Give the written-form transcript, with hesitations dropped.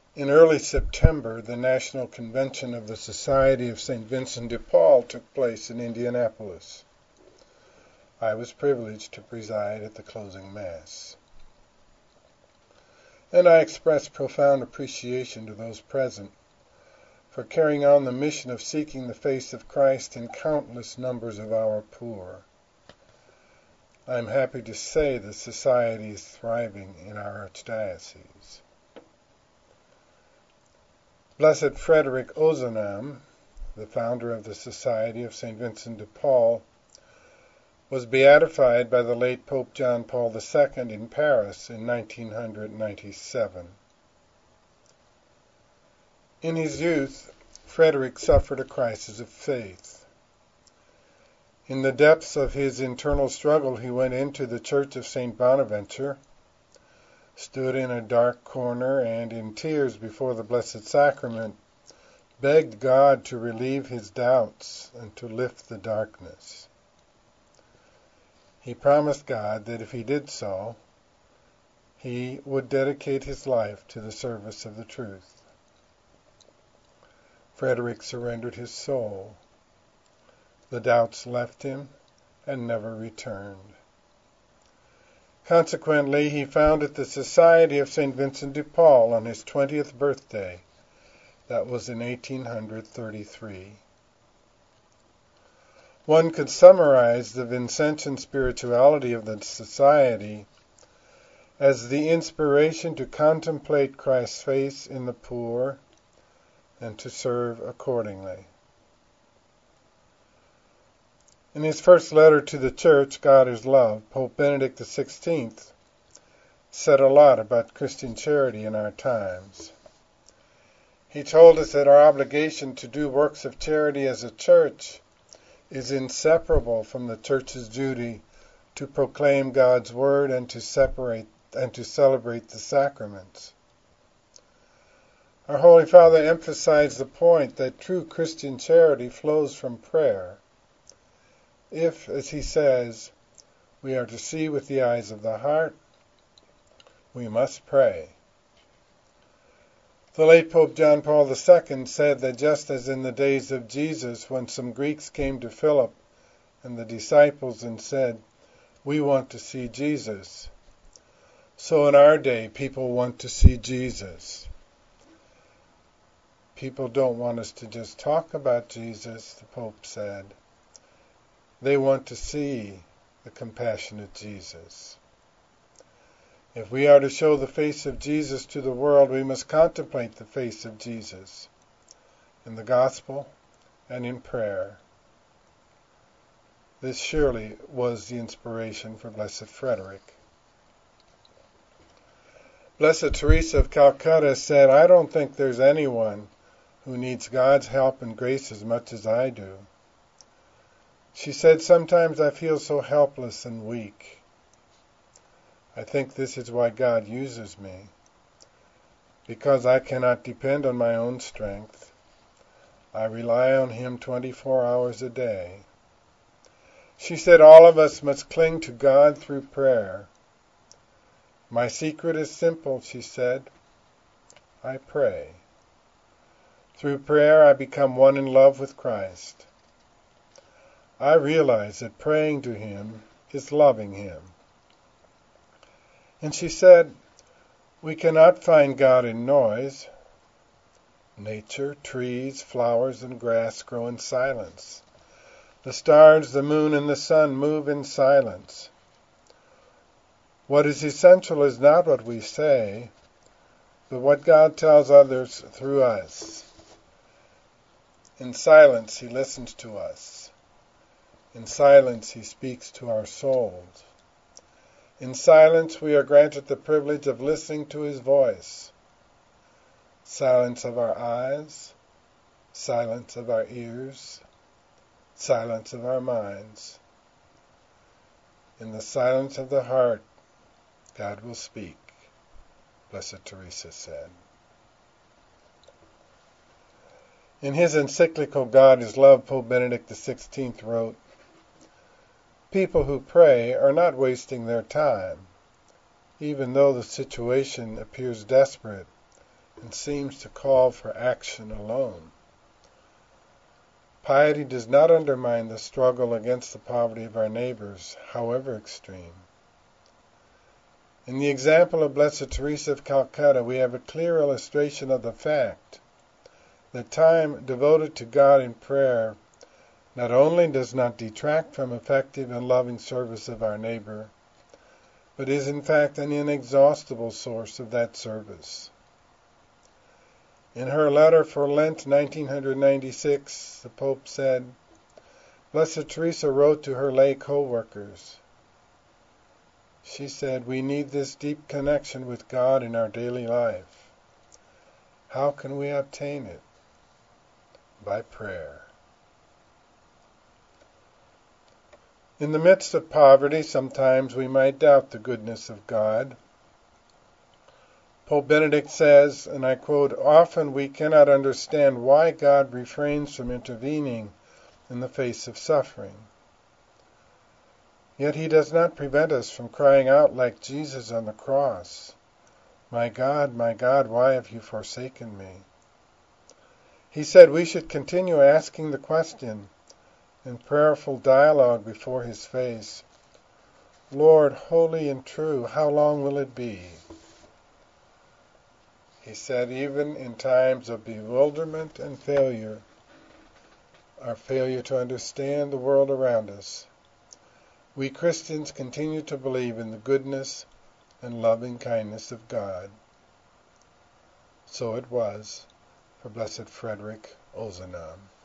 In early September, the National Convention of the Society of St. Vincent de Paul took place in Indianapolis. I was privileged to preside at the closing Mass, and I expressed profound appreciation to those present for carrying on the mission of seeking the face of Christ in countless numbers of our poor. I am happy to say the Society is thriving in our archdiocese. Blessed Frederick Ozanam, the founder of the Society of St. Vincent de Paul, was beatified by the late Pope John Paul II in Paris in 1997. In his youth, Frederick suffered a crisis of faith. In the depths of his internal struggle, he went into the Church of St. Bonaventure, stood in a dark corner, and in tears before the Blessed Sacrament, begged God to relieve his doubts and to lift the darkness. He promised God that if he did so, he would dedicate his life to the service of the truth. Frederick surrendered his soul. The doubts left him and never returned. Consequently, he founded the Society of St. Vincent de Paul on his 20th birthday. That was in 1833. One could summarize the Vincentian spirituality of the Society as the inspiration to contemplate Christ's face in the poor and to serve accordingly. In his first letter to the Church, God is Love, Pope Benedict XVI said a lot about Christian charity in our times. He told us that our obligation to do works of charity as a church is inseparable from the Church's duty to proclaim God's Word and to celebrate the sacraments. Our Holy Father emphasized the point that true Christian charity flows from prayer. If, as he says, we are to see with the eyes of the heart, we must pray. The late Pope John Paul II said that just as in the days of Jesus, when some Greeks came to Philip and the disciples and said, "We want to see Jesus," so in our day people want to see Jesus. People don't want us to just talk about Jesus, the Pope said. They want to see the compassionate Jesus. If we are to show the face of Jesus to the world, we must contemplate the face of Jesus in the Gospel and in prayer. This surely was the inspiration for Blessed Frederick. Blessed Teresa of Calcutta said, "I don't think there's anyone who needs God's help and grace as much as I do." She said, "Sometimes I feel so helpless and weak. I think this is why God uses me, because I cannot depend on my own strength. I rely on Him 24 hours a day." She said all of us must cling to God through prayer. "My secret is simple," she said. "I pray. Through prayer I become one in love with Christ. I realize that praying to Him is loving Him." And she said, "We cannot find God in noise. Nature, trees, flowers, and grass grow in silence. The stars, the moon, and the sun move in silence. What is essential is not what we say, but what God tells others through us. In silence He listens to us. In silence He speaks to our souls. In silence we are granted the privilege of listening to His voice. Silence of our eyes, silence of our ears, silence of our minds. In the silence of the heart, God will speak," Blessed Teresa said. In his encyclical God is Love, Pope Benedict XVI wrote, "People who pray are not wasting their time, even though the situation appears desperate and seems to call for action alone. Piety does not undermine the struggle against the poverty of our neighbors, however extreme. In the example of Blessed Teresa of Calcutta, we have a clear illustration of the fact that time devoted to God in prayer not only does not detract from effective and loving service of our neighbor, but is in fact an inexhaustible source of that service. In her letter for Lent 1996, the Pope said, Blessed Teresa wrote to her lay co-workers. She said, we need this deep connection with God in our daily life. How can we obtain it? By prayer. In the midst of poverty, sometimes we might doubt the goodness of God. Pope Benedict says, and I quote, often we cannot understand why God refrains from intervening in the face of suffering. Yet he does not prevent us from crying out like Jesus on the cross, my God, why have you forsaken me? He said we should continue asking the question in prayerful dialogue before his face, Lord, holy and true, how long will it be? He said even in times of bewilderment and failure, our failure to understand the world around us, we Christians continue to believe in the goodness and loving kindness of God. So it was for Blessed Frederick Ozanam.